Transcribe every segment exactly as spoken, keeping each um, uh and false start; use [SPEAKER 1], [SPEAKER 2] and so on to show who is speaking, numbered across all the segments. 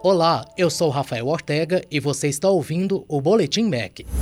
[SPEAKER 1] Olá, eu sou Rafael Ortega e você está ouvindo o Boletim M E C.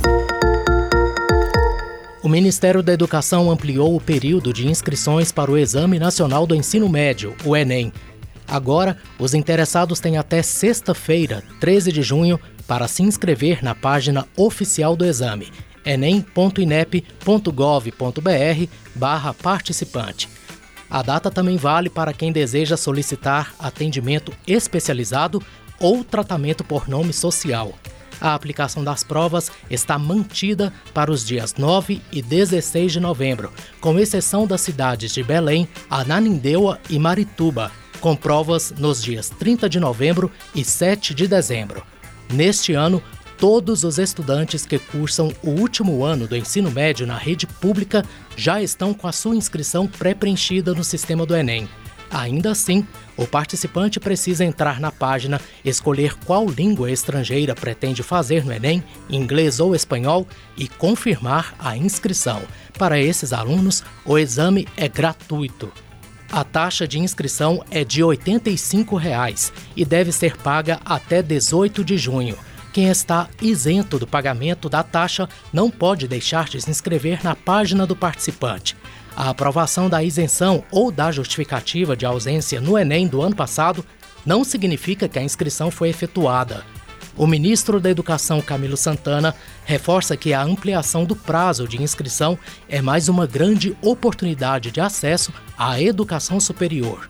[SPEAKER 1] O Ministério da Educação ampliou o período de inscrições para o Exame Nacional do Ensino Médio, o Enem. Agora, os interessados têm até sexta-feira, treze de junho, para se inscrever na página oficial do exame, enem ponto inep ponto gov ponto br barra participante. A data também vale para quem deseja solicitar atendimento especializado ou tratamento por nome social. A aplicação das provas está mantida para os dias nove e dezesseis de novembro, com exceção das cidades de Belém, Ananindeua e Marituba, com provas nos dias trinta de novembro e sete de dezembro. Neste ano, todos os estudantes que cursam o último ano do ensino médio na rede pública já estão com a sua inscrição pré-preenchida no sistema do Enem. Ainda assim, o participante precisa entrar na página, escolher qual língua estrangeira pretende fazer no Enem, inglês ou espanhol, e confirmar a inscrição. Para esses alunos, o exame é gratuito. A taxa de inscrição é de oitenta e cinco reais e deve ser paga até dezoito de junho. Quem está isento do pagamento da taxa não pode deixar de se inscrever na página do participante. A aprovação da isenção ou da justificativa de ausência no Enem do ano passado não significa que a inscrição foi efetuada. O ministro da Educação, Camilo Santana, reforça que a ampliação do prazo de inscrição é mais uma grande oportunidade de acesso à educação superior.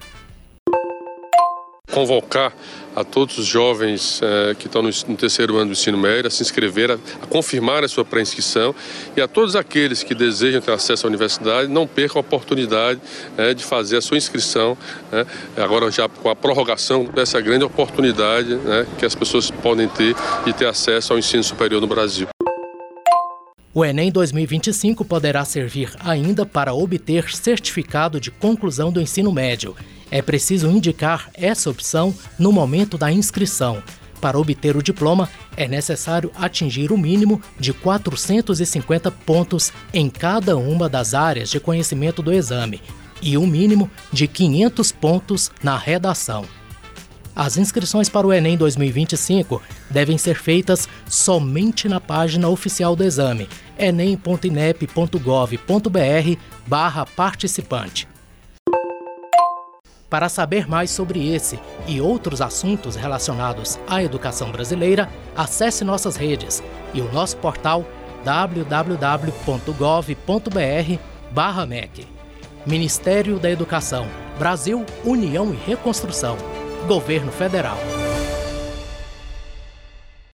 [SPEAKER 2] Convocar a todos os jovens eh, que estão no, no terceiro ano do ensino médio a se inscrever, a, a confirmar a sua pré-inscrição, e a todos aqueles que desejam ter acesso à universidade, não percam a oportunidade eh, de fazer a sua inscrição, eh, agora já com a prorrogação dessa grande oportunidade né, que as pessoas podem ter de ter acesso ao ensino superior no Brasil.
[SPEAKER 1] O Enem dois mil e vinte e cinco poderá servir ainda para obter certificado de conclusão do ensino médio. É preciso indicar essa opção no momento da inscrição. Para obter o diploma, é necessário atingir o mínimo de quatrocentos e cinquenta pontos em cada uma das áreas de conhecimento do exame e o mínimo de quinhentos pontos na redação. As inscrições para o Enem dois mil e vinte e cinco devem ser feitas somente na página oficial do exame, enem ponto inep ponto gov ponto br barra participante. Para saber mais sobre esse e outros assuntos relacionados à educação brasileira, acesse nossas redes e o nosso portal w w w ponto gov ponto br barra M E C. Ministério da Educação, Brasil, União e Reconstrução. Governo Federal.